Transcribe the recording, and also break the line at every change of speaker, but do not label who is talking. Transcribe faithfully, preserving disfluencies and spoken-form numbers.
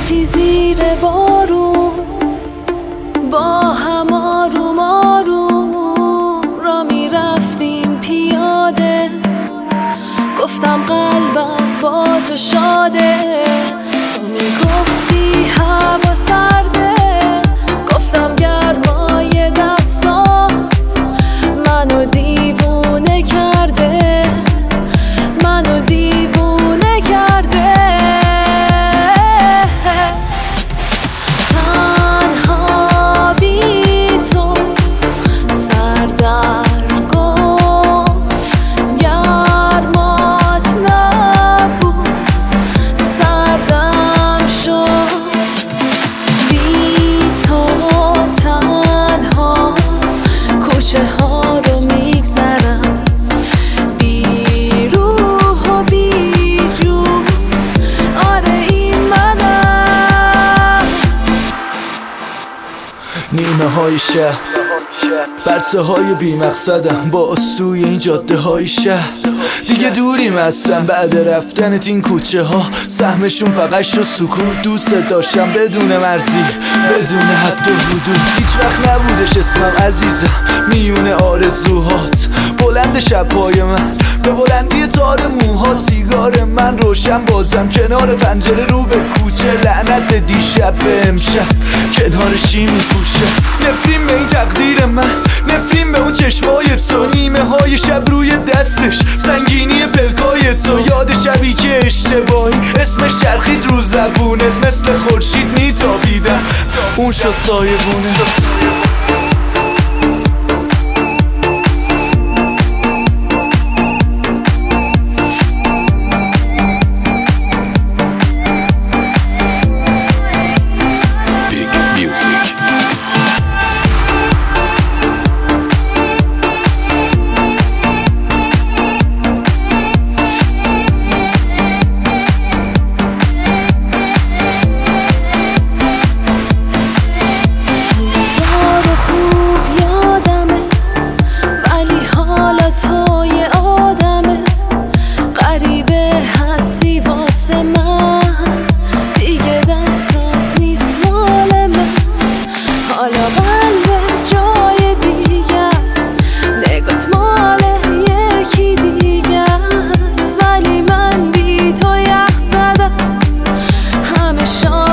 رفتی زیر بارون با هم آروم آروم را می رفتیم پیاده، گفتم قلبم با تو شاده، تو می گفتی هوا سرده، گفتم گرمای دستات منو دیوونه کرده، منو دیوونه کرده. تنها بی تو سردرگم، گرمات نبود سردم شد. بی تو تنها کوچه ها رو میگذرم، بی روح و بی جون، آره این منم.
نیمه های شهر، برسه های بی مقصدم با سوی این جاده های شهر. دیگه دوریم هستم بعد رفتنت این کوچه ها، سهمشون فقط شد سکوت. دوست داشتم بدون مرزی، بدون حد و حدود. هیچ وقت نبودش اسمم عزیزم میونه آرزوهات. بلند شبهای من به بلندی تار موها، سیگار من روشن بازم کنار پنجره رو به کوچه. لعنت دیشب به امشب کنار شیمی پوشه. نفرین به این تقدیر من، نفرین به اون چشمای تو، نیمه های شب روی دستش، سنگینی پلکای تو. یاد شبی که اشتباهی اسمش چرخید رو زبونت، مثل خورشید میتابیدم اون شد سایبونه.
همه شان